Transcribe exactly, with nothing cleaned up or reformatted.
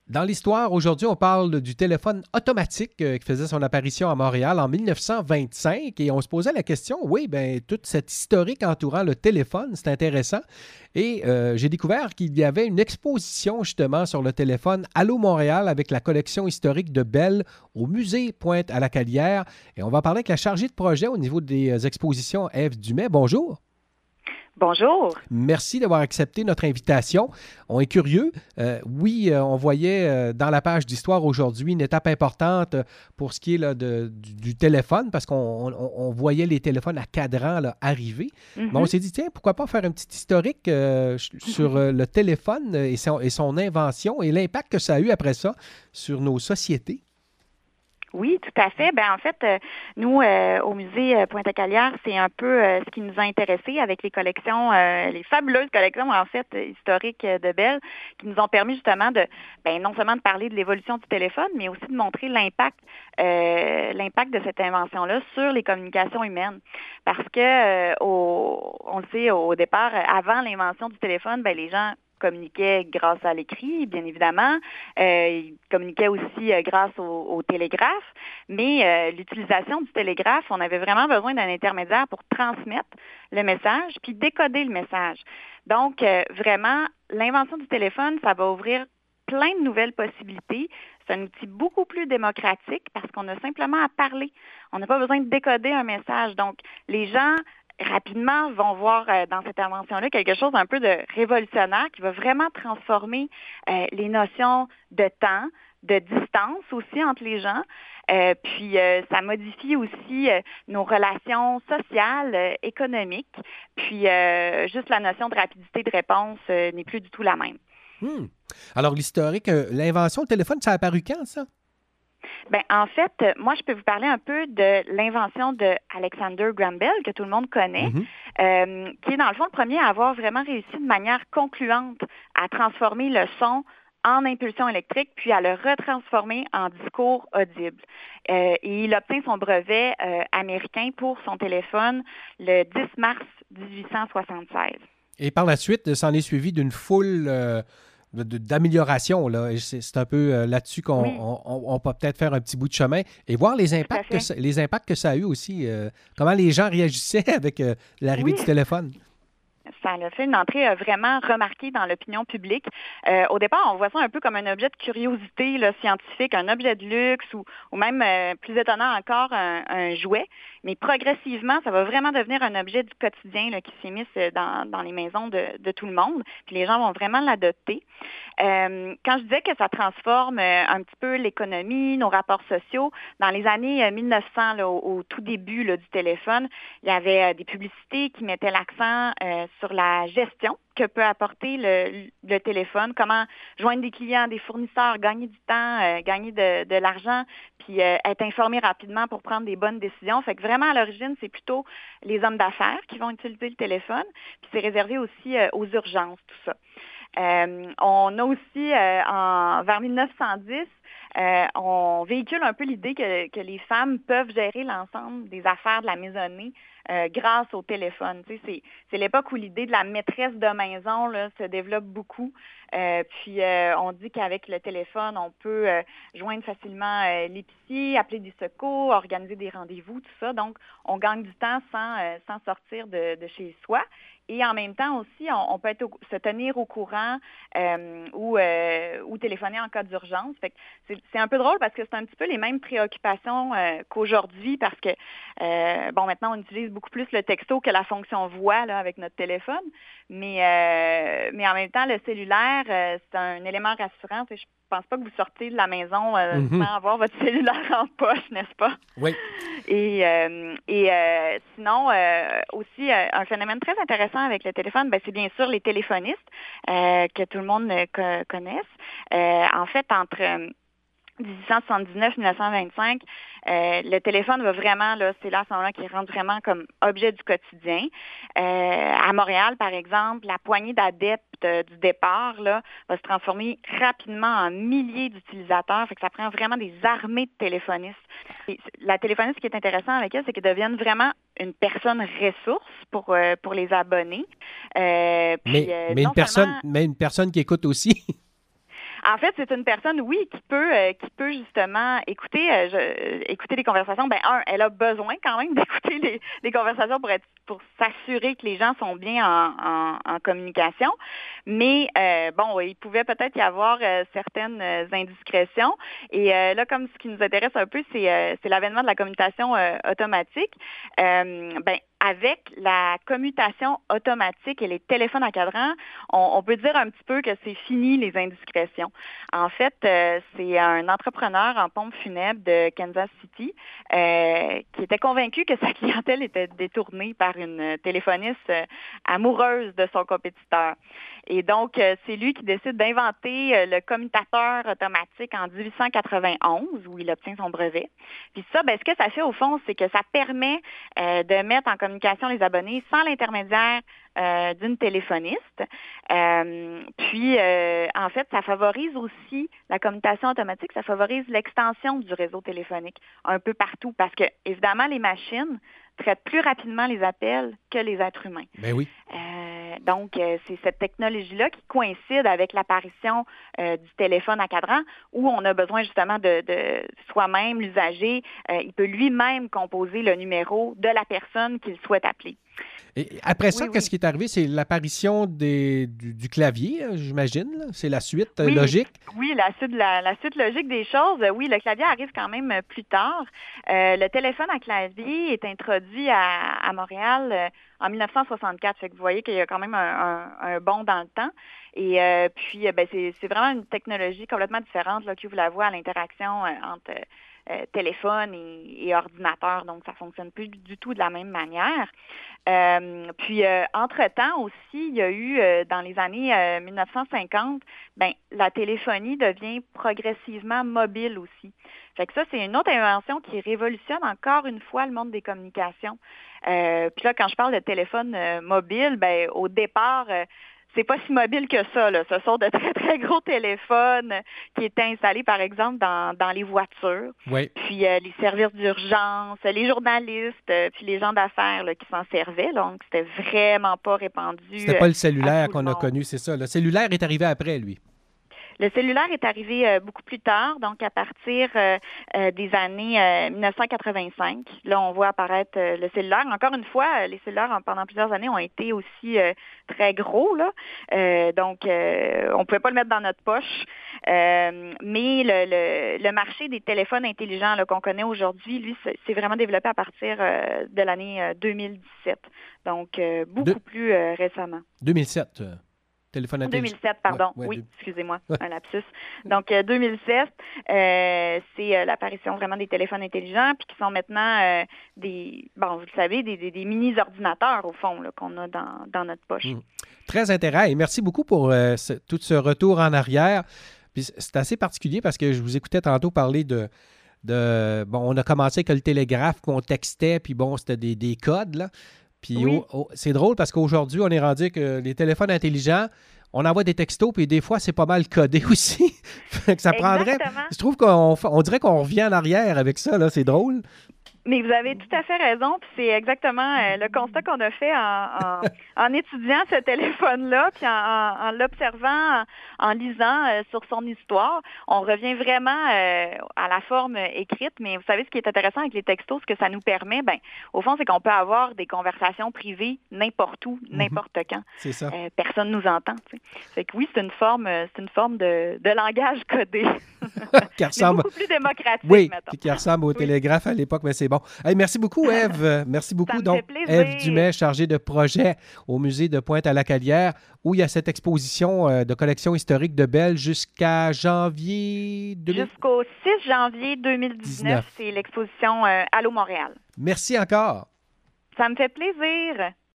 Dans l'histoire, aujourd'hui, on parle du téléphone automatique euh, qui faisait son apparition à Montréal en dix-neuf cent vingt-cinq et on se posait la question, oui, bien, toute cette historique entourant le téléphone, c'est intéressant. Et euh, j'ai découvert qu'il y avait une exposition justement sur le téléphone Allô Montréal avec la collection historique de Bell au musée Pointe-à-la-Calière. Et on va parler avec la chargée de projet au niveau des expositions, Ève Dumais. Bonjour. Bonjour. Merci d'avoir accepté notre invitation. On est curieux. Euh, oui, euh, on voyait euh, dans la page d'histoire aujourd'hui une étape importante pour ce qui est là, de, du, du téléphone, parce qu'on on, on voyait les téléphones à cadran là, arriver. Mm-hmm. Mais on s'est dit, tiens, pourquoi pas faire un petit historique euh, sur euh, le téléphone et son, et son invention et l'impact que ça a eu après ça sur nos sociétés. Oui, tout à fait. Ben en fait, euh, nous, euh, au musée euh, Pointe-à-Calière, c'est un peu euh, ce qui nous a intéressés avec les collections, euh, les fabuleuses collections, en fait, historiques euh, de Bell, qui nous ont permis justement de, ben non seulement de parler de l'évolution du téléphone, mais aussi de montrer l'impact, euh, l'impact de cette invention-là sur les communications humaines. Parce que, euh, au, on le sait, au départ, avant l'invention du téléphone, ben les gens communiquaient grâce à l'écrit, bien évidemment. Euh, ils communiquaient aussi euh, grâce au, au télégraphe. Mais euh, l'utilisation du télégraphe, on avait vraiment besoin d'un intermédiaire pour transmettre le message puis décoder le message. Donc, euh, vraiment, l'invention du téléphone, ça va ouvrir plein de nouvelles possibilités. C'est un outil beaucoup plus démocratique parce qu'on a simplement à parler. On n'a pas besoin de décoder un message. Donc, les gens rapidement vont voir euh, dans cette invention-là quelque chose un peu de révolutionnaire qui va vraiment transformer euh, les notions de temps, de distance aussi entre les gens. Euh, puis euh, ça modifie aussi euh, nos relations sociales, euh, économiques. Puis euh, juste la notion de rapidité de réponse euh, n'est plus du tout la même. Hmm. Alors l'historique, euh, l'invention du téléphone, ça a apparu quand, ça? Ben, en fait, moi, je peux vous parler un peu de l'invention de Alexander Graham Bell, que tout le monde connaît, mm-hmm. euh, qui est dans le fond le premier à avoir vraiment réussi de manière concluante à transformer le son en impulsion électrique, puis à le retransformer en discours audible. Euh, et il obtient son brevet euh, américain pour son téléphone le dix mars dix-huit cent soixante-seize. Et par la suite, ça en est suivi d'une foule... Euh... d'amélioration. Là. C'est, c'est un peu euh, là-dessus qu'on oui. on, on, on peut peut-être faire un petit bout de chemin et voir les impacts, que ça, les impacts que ça a eu aussi. Euh, comment les gens réagissaient avec euh, l'arrivée oui. du téléphone. Ça a fait une entrée euh, vraiment remarquée dans l'opinion publique. Euh, au départ, on voit ça un peu comme un objet de curiosité là, scientifique, un objet de luxe ou, ou même, euh, plus étonnant encore, un, un jouet. Mais progressivement, ça va vraiment devenir un objet du quotidien là, qui s'immisce dans, dans les maisons de, de tout le monde. Puis les gens vont vraiment l'adopter. Euh, quand je disais que ça transforme euh, un petit peu l'économie, nos rapports sociaux, dans les années euh, mille neuf cents, là, au, au tout début là, du téléphone, il y avait euh, des publicités qui mettaient l'accent euh, sur la gestion que peut apporter le, le téléphone, comment joindre des clients, des fournisseurs, gagner du temps, euh, gagner de, de l'argent, puis euh, être informé rapidement pour prendre des bonnes décisions. Fait que vraiment, à l'origine, c'est plutôt les hommes d'affaires qui vont utiliser le téléphone, puis c'est réservé aussi euh, aux urgences, tout ça. Euh, on a aussi, euh, en, vers mille neuf cent dix, euh, on véhicule un peu l'idée que, que les femmes peuvent gérer l'ensemble des affaires de la maisonnée euh, grâce au téléphone. Tu sais, c'est, c'est l'époque où l'idée de la maîtresse de maison là, se développe beaucoup. Euh, puis, euh, on dit qu'avec le téléphone, on peut euh, joindre facilement euh, l'épicier, appeler des secours, organiser des rendez-vous, tout ça. Donc, on gagne du temps sans, euh, sans sortir de, de chez soi. Et en même temps aussi, on, on peut être au, se tenir au courant euh, ou, euh, ou téléphoner en cas d'urgence. Fait que c'est, c'est un peu drôle parce que c'est un petit peu les mêmes préoccupations euh, qu'aujourd'hui parce que, euh, bon, maintenant, on utilise beaucoup plus le texto que la fonction voix là, avec notre téléphone. Mais, euh, mais en même temps, le cellulaire, euh, c'est un élément rassurant. Je pense pas que vous sortez de la maison euh, mm-hmm. sans avoir votre cellulaire en poche, n'est-ce pas? Oui. Et, euh, et euh, sinon, euh, aussi, euh, un phénomène très intéressant avec le téléphone, ben, c'est bien sûr les téléphonistes euh, que tout le monde euh, co- connaisse. Euh, en fait, entre euh, dix-huit cent soixante-dix-neuf à dix-neuf cent vingt-cinq, euh, le téléphone va vraiment, là, c'est là à ce moment-là qu'il rentre vraiment comme objet du quotidien. Euh, à Montréal, par exemple, la poignée d'adeptes euh, du départ là, va se transformer rapidement en milliers d'utilisateurs. Fait que ça prend vraiment des armées de téléphonistes. Et la téléphoniste, ce qui est intéressant avec elle, c'est qu'elle devienne vraiment une personne ressource pour, euh, pour les abonnés. Euh, puis, mais, euh, mais, une personne, seulement... mais une personne qui écoute aussi. En fait, c'est une personne, oui, qui peut, euh, qui peut justement écouter, euh, je, écouter les conversations. Ben, un, elle a besoin quand même d'écouter les, les conversations pour être, pour s'assurer que les gens sont bien en, en, en communication. Mais euh, bon, il pouvait peut-être y avoir euh, certaines euh, indiscrétions. Et euh, là, comme ce qui nous intéresse un peu, c'est, euh, c'est l'avènement de la commutation euh, automatique. Euh, ben, avec la commutation automatique et les téléphones à cadran, on, on peut dire un petit peu que c'est fini les indiscrétions. En fait, euh, c'est un entrepreneur en pompe funèbre de Kansas City euh, qui était convaincu que sa clientèle était détournée par une téléphoniste euh, amoureuse de son compétiteur. Et donc, euh, c'est lui qui décide d'inventer euh, le commutateur automatique en dix-huit cent quatre-vingt-onze, où il obtient son brevet. Puis ça, ben, ce que ça fait au fond, c'est que ça permet euh, de mettre en communication les abonnés sans l'intermédiaire euh, d'une téléphoniste. Euh, puis, euh, en fait, ça favorise aussi la commutation automatique, ça favorise l'extension du réseau téléphonique un peu partout parce que, évidemment, les machines traitent plus rapidement les appels que les êtres humains. Ben oui. Euh, donc, euh, c'est cette technologie-là qui coïncide avec l'apparition euh, du téléphone à cadran où on a besoin justement de, de soi-même, l'usager, euh, il peut lui-même composer le numéro de la personne qu'il souhaite appeler. Et après ça, oui, qu'est-ce oui. qui est arrivé? C'est l'apparition des, du, du clavier, j'imagine. Là. C'est la suite oui, logique? Oui, la suite, la, la suite logique des choses. Oui, le clavier arrive quand même plus tard. Euh, le téléphone à clavier est introduit à, à Montréal euh, en dix-neuf cent soixante-quatre. Fait que vous voyez qu'il y a quand même un, un, un bond dans le temps. Et euh, puis, ben, c'est, c'est vraiment une technologie complètement différente là, qui ouvre la voie à l'interaction euh, entre euh, téléphone et, et ordinateur. Donc, ça ne fonctionne plus du tout de la même manière. Euh, puis, euh, entre-temps aussi, il y a eu, euh, dans les années euh, dix-neuf cent cinquante, ben, la téléphonie devient progressivement mobile aussi. Fait que ça, c'est une autre invention qui révolutionne encore une fois le monde des communications. Euh, puis là, quand je parle de téléphone euh, mobile, ben, au départ, euh, c'est pas si mobile que ça, là. Ce sont de très, très gros téléphones qui étaient installés, par exemple, dans, dans les voitures. Oui. Puis euh, les services d'urgence, les journalistes, euh, puis les gens d'affaires là, qui s'en servaient. Là. Donc, c'était vraiment pas répandu. C'était pas le euh, cellulaire qu'on a connu, c'est ça. Le cellulaire est arrivé après, lui. Le cellulaire est arrivé euh, beaucoup plus tard, donc à partir euh, euh, des années euh, dix-neuf cent quatre-vingt-cinq. Là, on voit apparaître euh, le cellulaire. Encore une fois, les cellulaires, pendant plusieurs années, ont été aussi euh, très gros. Là. Euh, donc, euh, on ne pouvait pas le mettre dans notre poche. Euh, mais le, le, le marché des téléphones intelligents là, qu'on connaît aujourd'hui, lui, s'est vraiment développé à partir euh, de l'année euh, deux mille dix-sept. Donc, euh, beaucoup de... plus euh, récemment. deux mille sept. Euh... Téléphone intelligent. deux mille sept, pardon. Ouais, ouais, oui, deux... excusez-moi, ouais. Un lapsus. Donc, euh, deux mille sept, euh, c'est euh, l'apparition vraiment des téléphones intelligents, puis qui sont maintenant euh, des, bon, vous le savez, des, des, des mini-ordinateurs, au fond, là, qu'on a dans, dans notre poche. Mmh. Très intéressant. Et merci beaucoup pour euh, ce, tout ce retour en arrière. Puis c'est assez particulier parce que je vous écoutais tantôt parler de... de bon, on a commencé avec le télégraphe qu'on textait, puis bon, c'était des, des codes, là. Puis oui. oh, oh, c'est drôle parce qu'aujourd'hui, on est rendu que les téléphones intelligents, on envoie des textos, puis des fois, c'est pas mal codé aussi. que ça prendrait. Exactement. Je trouve qu'on on dirait qu'on revient en arrière avec ça, là. C'est drôle. Mais vous avez tout à fait raison, puis c'est exactement euh, le constat qu'on a fait en, en, en étudiant ce téléphone-là, puis en, en, en l'observant, en, en lisant euh, sur son histoire. On revient vraiment euh, à la forme écrite, mais vous savez ce qui est intéressant avec les textos, ce que ça nous permet, ben, au fond, c'est qu'on peut avoir des conversations privées n'importe où, n'importe mm-hmm. quand. C'est ça. Euh, personne nous entend. Tu sais. Fait que oui, c'est une forme, c'est une forme de, de langage codé. qui ressemble... beaucoup plus démocratique, oui, mettons. qui ressemble au oui. télégraphe à l'époque, mais c'est bon. Hey, merci beaucoup, Ève. Merci beaucoup. Donc, Ève Dumais, chargée de projet au musée de Pointe-à-la-Calière, où il y a cette exposition euh, de collection historique de Bell jusqu'à janvier... deux mille... Jusqu'au six janvier deux mille dix-neuf, dix-neuf. C'est l'exposition euh, Allô Montréal. Merci encore. Ça me fait plaisir.